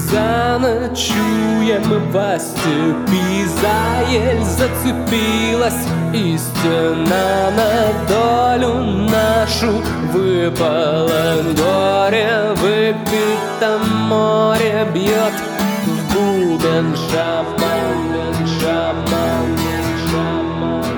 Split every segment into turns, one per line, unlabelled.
заночуем во степи. За ель зацепилась истина на долю нашу. Выпало горе, выпито море, бьет в бубен шаман, шаман, шаман.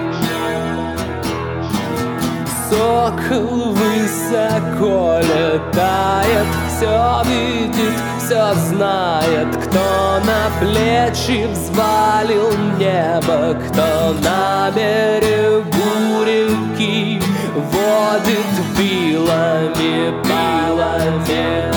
Сокол высоко летает, все видит, все знает. Кто на плечи взвалил небо, кто на берегу реки водит вилами, палами.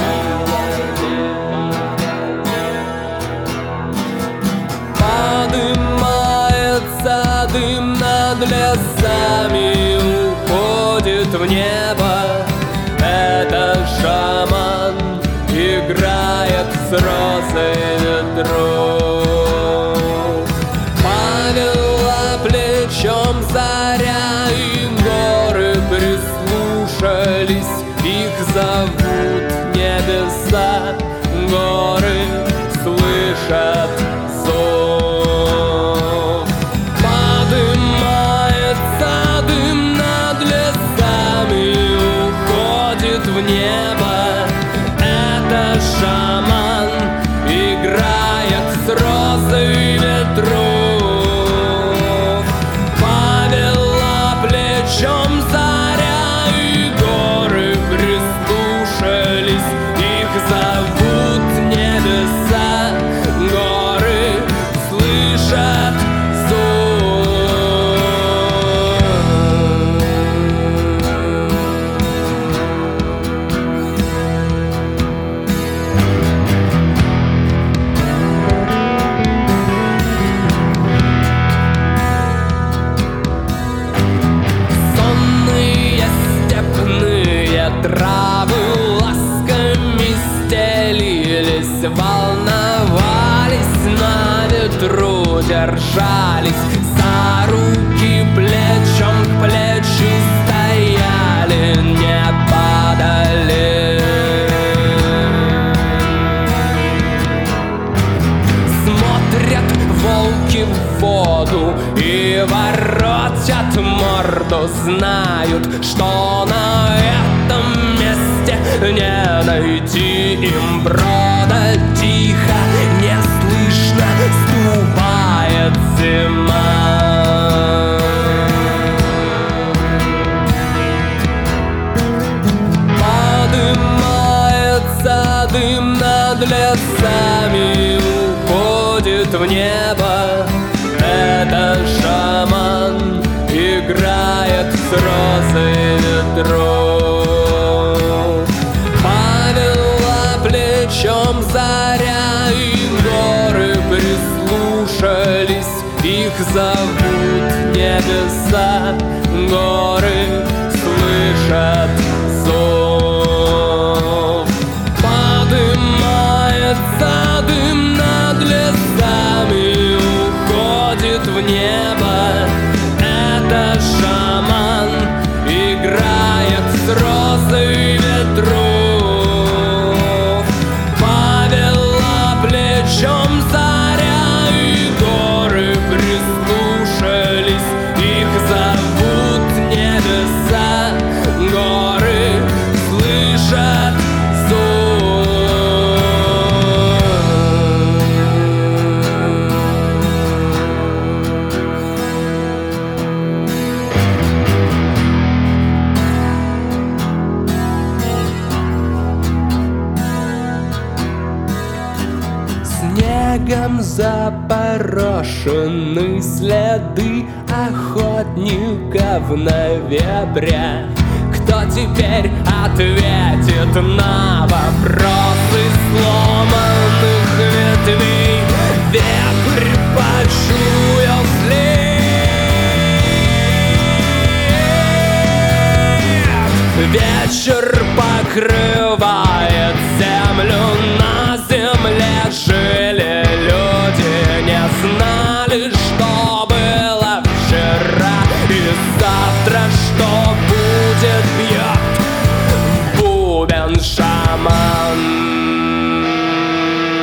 Подымается дым над лесами, уходит в небо. Это шаман играет с розой ветров. Повела плечом заря, и горы прислушались. Их зовут небеса, горы слышат зов. Подымается дым над лесами, уходит в небо. Это шаман играет с розой ветров. Повела плечом заря, и горы прислушались. Их зовут небеса, горы слышат зов. Сонные степные травы ласками стелились, волновались, на ветру держались. За руки плечом к плечу стояли, не падали. Смотрят волки в воду и воротят морду. Знают, что на этом месте не найти им брода. Тихо, неслышно ступает зима. Подымается дым над лесами, уходит в небо. Это шаман играет с розой ветров. Повела плечом заря, и горы прислушались. Их зовут небеса, горы слышат зов. Подымается дым над лесами, уходит в небо. Это шаман играет с розой ветров. Повела плечом заря, и горы прислушались. Их зовут небеса, горы слышат зов. Снегом запорошены следы охотников на вепря. Кто теперь ответит на вопросы сломанных ветвей? Вепрь почуял след. Вечер покрывает землю, на земле жили люди, не знали, что было вчера и завтра, что будет. Бьет в бубен шаман.